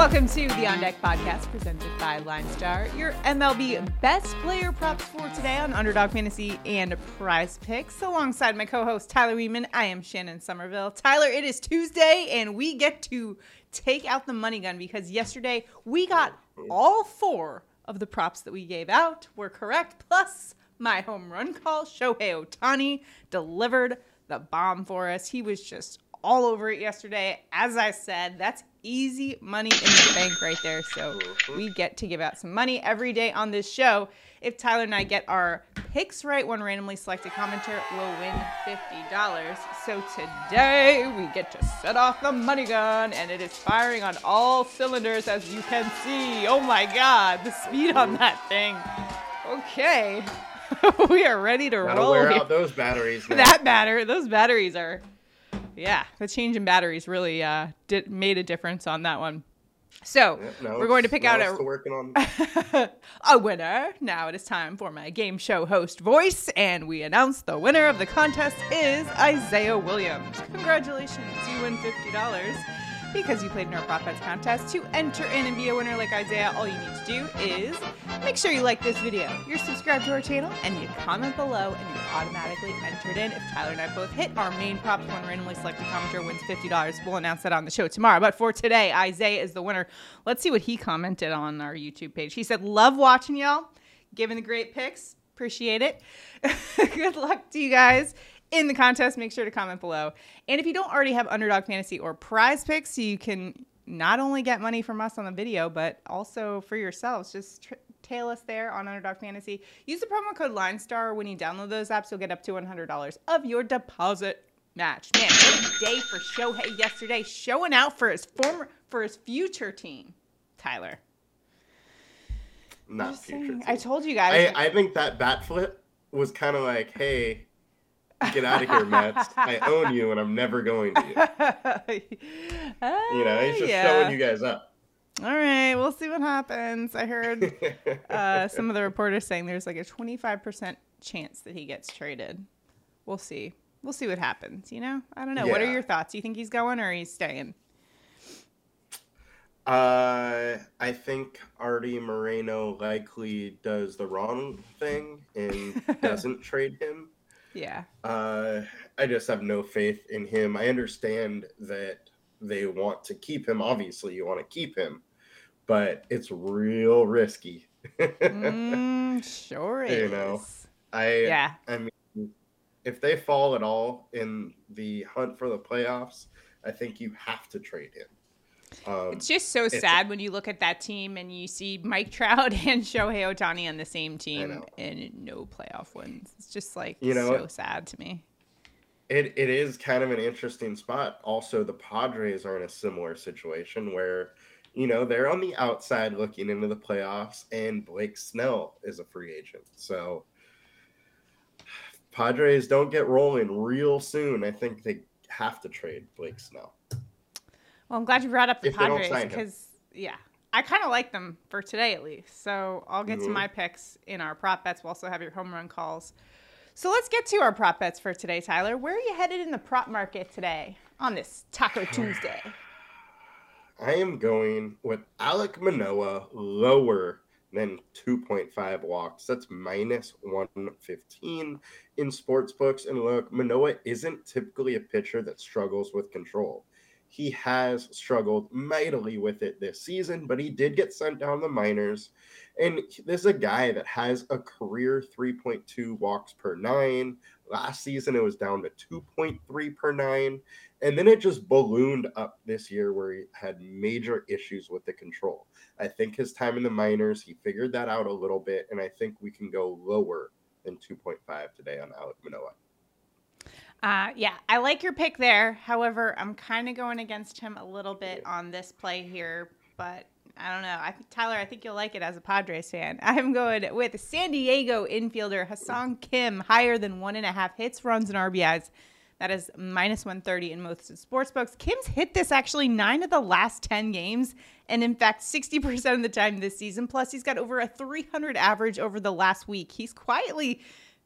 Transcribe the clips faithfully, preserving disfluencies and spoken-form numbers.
Welcome to the On Deck Podcast presented by Line Star, your M L B best player props for today on Underdog Fantasy and Prize Picks. Alongside my co-host Tyler Weedman, I am Shannon Somerville. Tyler, it is Tuesday and we get to take out the money gun because yesterday we got all four of the props that we gave out were correct, plus my home run call. Shohei Ohtani delivered the bomb for us. He was just all over it yesterday. As I said, that's easy money in the bank right there. So we get to give out some money every day on this show. If Tyler and I get our picks right, one randomly selected commenter will win fifty dollars. So today we get to set off the money gun, and it is firing on all cylinders, as you can see. Oh my God, the speed on that thing. Okay. We are ready to Gotta roll. wear here. out those batteries. Man. That batter, those batteries are, yeah, the change in batteries really uh, did, made a difference on that one. So Yeah, no, we're going to pick out a, working on. a winner. Now it is time for my game show host voice, and we announce the winner of the contest is Isaiah Williams. Congratulations, you win fifty dollars. Because you played in our Prop Bets contest. To enter in and be a winner like Isaiah, all you need to do is make sure you like this video, you're subscribed to our channel, and you comment below, and you're automatically entered in. If Tyler and I both hit our main props, one randomly selected commenter wins fifty dollars. We'll announce that on the show tomorrow. But for today, Isaiah is the winner. Let's see what he commented on our YouTube page. He said, love watching y'all, giving the great picks. Appreciate it. Good luck to you guys in the contest. Make sure to comment below. And if you don't already have Underdog Fantasy or Prize Picks, you can not only get money from us on the video, but also for yourselves. Just tr- tail us there on Underdog Fantasy. Use the promo code LineStar when you download those apps. You'll get up to one hundred dollars of your deposit match. Man, what a day for Shohei yesterday, showing out for his former, for his future team. Tyler. Not future. Team. I told you guys. I, I think that bat flip was kind of like, hey, get out of here, Mets. I own you, and I'm never going to you. uh, You know, he's just yeah. showing you guys up. All right, we'll see what happens. I heard uh, some of the reporters saying there's like a twenty-five percent chance that he gets traded. We'll see. We'll see what happens, you know? I don't know. Yeah. What are your thoughts? Do you think he's going or he's staying? Uh, I think Artie Moreno likely does the wrong thing and doesn't trade him. Yeah. Uh, I just have no faith in him. I understand that they want to keep him. Obviously, you want to keep him, but it's real risky. mm, sure is. You know, I, yeah. I mean, if they fall at all in the hunt for the playoffs, I think you have to trade him. Um, it's just so sad when you look at that team and you see Mike Trout and Shohei Ohtani on the same team and no playoff wins. It's just like you know, so sad to me. It It is kind of an interesting spot. Also, the Padres are in a similar situation where, you know, they're on the outside looking into the playoffs, and Blake Snell is a free agent. So Padres don't get rolling real soon. I think they have to trade Blake Snell. Well, I'm glad you brought up the if Padres because, yeah, I kind of like them for today at least. So I'll get mm-hmm. to my picks in our prop bets. We'll also have your home run calls. So let's get to our prop bets for today, Tyler. Where are you headed in the prop market today on this Taco Tuesday? I am going with Alek Manoah lower than two point five walks. That's minus one fifteen in sports books. And look, Manoah isn't typically a pitcher that struggles with control. He has struggled mightily with it this season, but he did get sent down the minors. And this is a guy that has a career three point two walks per nine. Last season, it was down to two point three per nine. And then it just ballooned up this year where he had major issues with the control. I think his time in the minors, he figured that out a little bit. And I think we can go lower than two point five today on Alek Manoah. Uh, yeah, I like your pick there. However, I'm kind of going against him a little bit on this play here, but I don't know. I think Tyler, I think you'll like it as a Padres fan. I'm going with San Diego infielder Ha-Seong Kim, higher than one and a half hits, runs, and R B Is. That is minus one thirty in most sports books. Kim's hit this actually nine of the last ten games, and in fact, sixty percent of the time this season. Plus, he's got over a three hundred average over the last week. He's quietly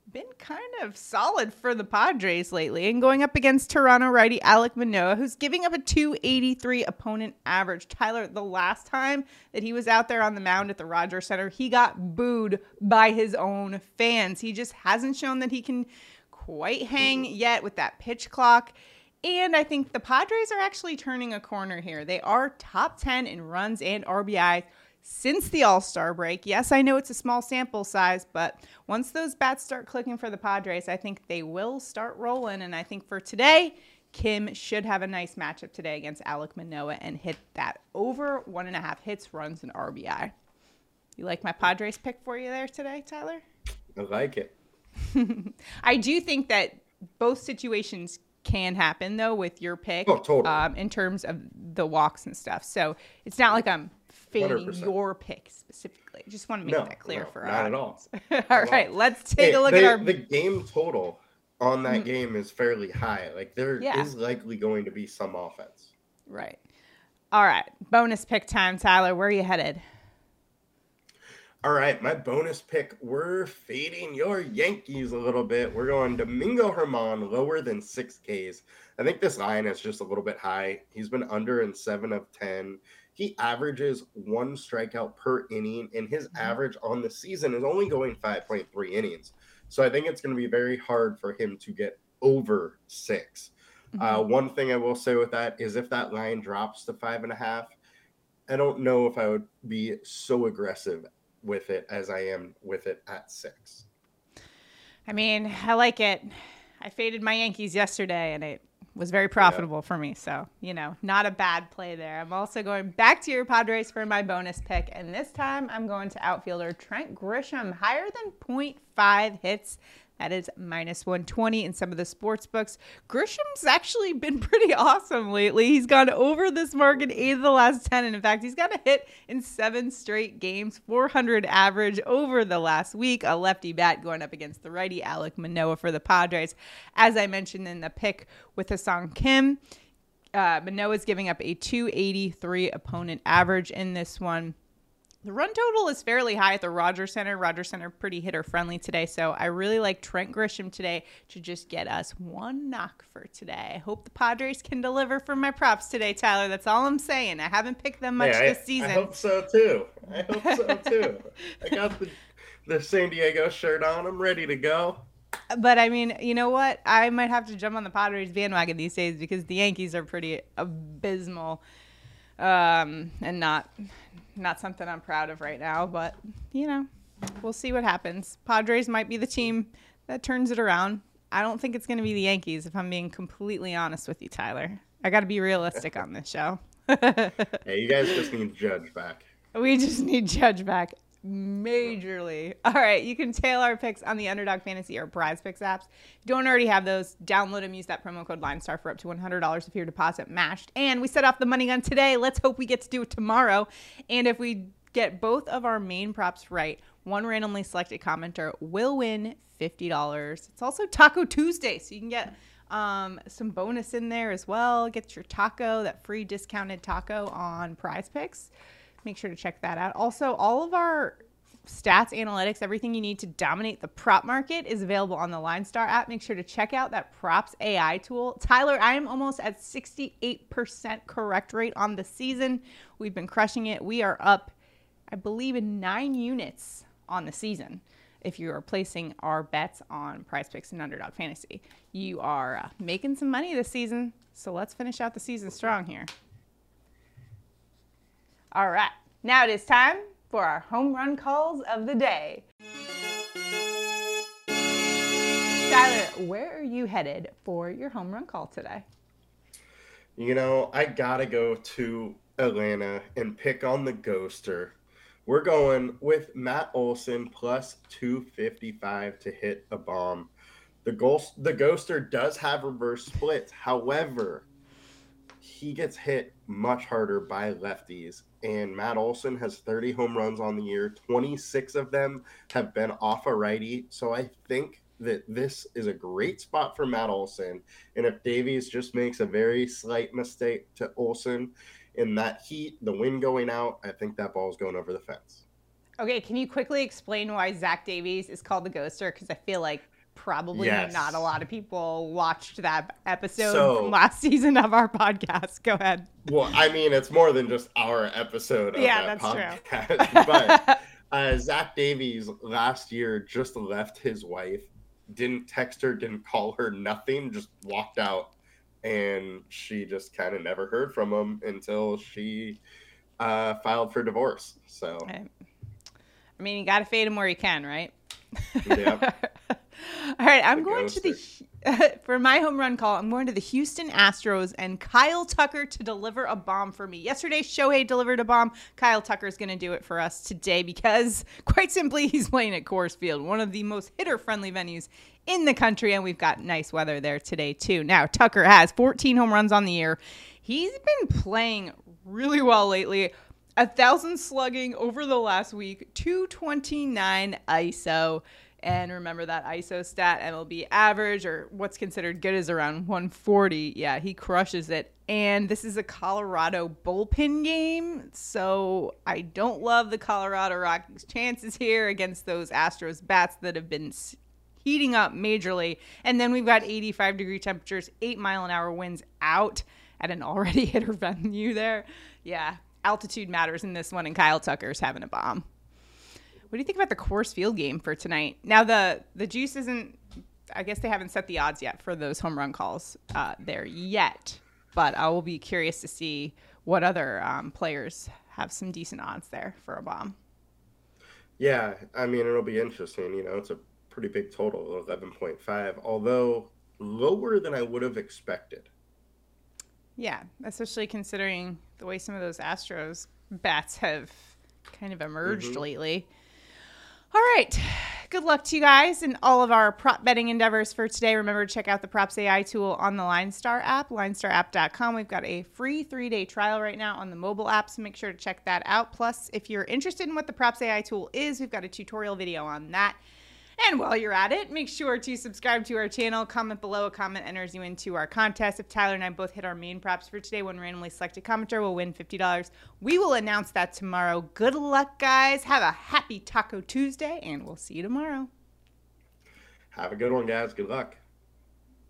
been kind of solid for the Padres lately, and going up against Toronto righty Alek Manoah, who's giving up a two eighty-three opponent average. Tyler, the last time that he was out there on the mound at the Rogers Center, he got booed by his own fans. He just hasn't shown that he can quite hang yet with that pitch clock. And I think the Padres are actually turning a corner here. They are top ten in runs and R B I since the All-Star break. Yes, I know it's a small sample size, but once those bats start clicking for the Padres, I think they will start rolling. And I think for today, Kim should have a nice matchup today against Alek Manoah and hit that over one and a half hits, runs, and R B I. You like my Padres pick for you there today, Tyler? I like it. I do think that both situations can happen, though, with your pick. Oh, totally. Um, in terms of the walks and stuff. So it's not like I'm fading one hundred percent your pick specifically. Just want to make no, that clear no, for not our at all. all right, let's take hey, a look they, at our... The game total on that mm-hmm. game is fairly high. Like, there yeah. is likely going to be some offense. Right. All right. Bonus pick time, Tyler. Where are you headed? All right, my bonus pick, we're fading your Yankees a little bit. We're going Domingo Germán, lower than six Ks. I think this line is just a little bit high. He's been under in seven of ten. He averages one strikeout per inning, and his mm-hmm. average on the season is only going five point three innings. So I think it's going to be very hard for him to get over six. Mm-hmm. Uh, one thing I will say with that is if that line drops to five and a half, I don't know if I would be so aggressive with it as I am with it at six. I mean, I like it. I faded my Yankees yesterday, and it was very profitable yeah. for me. So, you know, not a bad play there. I'm also going back to your Padres for my bonus pick, and this time I'm going to outfielder Trent Grisham, higher than point five hits. That is minus one twenty in some of the sports books. Grisham's actually been pretty awesome lately. He's gone over this mark in eight of the last ten. And in fact, he's got a hit in seven straight games, four hundred average over the last week. A lefty bat going up against the righty Alek Manoah for the Padres. As I mentioned in the pick with Ha-Seong Kim, uh, Manoah's giving up a two eighty-three opponent average in this one. The run total is fairly high at the Rogers Center. Rogers Center pretty hitter-friendly today, so I really like Trent Grisham today to just get us one knock for today. I hope the Padres can deliver for my props today, Tyler. That's all I'm saying. I haven't picked them much hey, this I, season. I hope so, too. I hope so, too. I got the, the San Diego shirt on. I'm ready to go. But, I mean, you know what? I might have to jump on the Padres bandwagon these days because the Yankees are pretty abysmal um, and not... Not something I'm proud of right now, but, you know, we'll see what happens. Padres might be the team that turns it around. I don't think it's going to be the Yankees, if I'm being completely honest with you, Tyler. I got to be realistic on this show. Hey, you guys just need Judge back. We just need Judge back majorly. All right, you can tail our picks on the Underdog Fantasy or Prize Picks apps. If you don't already have those, download them. Use that promo code LineStar for up to one hundred dollars if your deposit matched. And we set off the money gun today. Let's hope we get to do it tomorrow. And if we get both of our main props right, one randomly selected commenter will win fifty dollars. It's also Taco Tuesday, so you can get um, some bonus in there as well. Get your taco, that free discounted taco on Prize Picks. Make sure to check that out. Also, all of our stats, analytics, everything you need to dominate the prop market is available on the LineStar app. Make sure to check out that Props A I tool. Tyler, I am almost at sixty-eight percent correct rate on the season. We've been crushing it. We are up, I believe, in nine units on the season. If you are placing our bets on Prize Picks and Underdog Fantasy, you are uh, making some money this season. So let's finish out the season strong here. All right, now it is time for our home run calls of the day. Tyler, where are you headed for your home run call today? You know, I gotta go to Atlanta and pick on the Ghoster. We're going with Matt Olson plus two fifty-five to hit a bomb. The ghost, the Ghoster does have reverse splits. However, he gets hit much harder by lefties. And Matt Olson has thirty home runs on the year. twenty-six of them have been off a righty. So I think that this is a great spot for Matt Olson. And if Davies just makes a very slight mistake to Olson in that heat, the wind going out, I think that ball is going over the fence. Okay, can you quickly explain why Zach Davies is called the Ghoster? Because I feel like probably Yes. not a lot of people watched that episode So- from last season of our podcast. Go ahead. Well, I mean, it's more than just our episode of Yeah, that that's true. podcast. But uh, Zach Davies last year just left his wife, didn't text her, didn't call her, nothing, just walked out. And she just kind of never heard from him until she uh, filed for divorce. So, Right. I mean, you got to fade him where you can, right? yeah. All right, I'm The going to the for my home run call. I'm going to the Houston Astros and Kyle Tucker to deliver a bomb for me. Yesterday, Shohei delivered a bomb. Kyle Tucker is going to do it for us today because, quite simply, he's playing at Coors Field, one of the most hitter-friendly venues in the country, and we've got nice weather there today too. Now, Tucker has fourteen home runs on the year. He's been playing really well lately. A thousand slugging over the last week, two twenty-nine I S O. And remember that I S O stat, M L B average, or what's considered good, is around one forty. Yeah, he crushes it. And this is a Colorado bullpen game, so I don't love the Colorado Rockies' chances here against those Astros bats that have been heating up majorly. And then we've got eighty-five degree temperatures, eight mile an hour winds out at an already hitter venue there. Yeah, altitude matters in this one, and Kyle Tucker's having a bomb. What do you think about the Coors Field game for tonight? Now, the, the juice isn't, I guess they haven't set the odds yet for those home run calls uh, there yet, but I will be curious to see what other um, players have some decent odds there for a bomb. Yeah, I mean, it'll be interesting. You know, it's a pretty big total, eleven point five, although lower than I would have expected. Yeah, especially considering the way some of those Astros bats have kind of emerged Mm-hmm. lately. All right. Good luck to you guys in all of our prop betting endeavors for today. Remember to check out the Props A I tool on the LineStar app, line star app dot com. We've got a free three-day trial right now on the mobile app, so make sure to check that out. Plus, if you're interested in what the Props A I tool is, we've got a tutorial video on that. And while you're at it, make sure to subscribe to our channel. Comment below. A comment enters you into our contest. If Tyler and I both hit our main props for today, one randomly selected commenter will win fifty dollars. We will announce that tomorrow. Good luck, guys. Have a happy Taco Tuesday, and we'll see you tomorrow. Have a good one, guys. Good luck.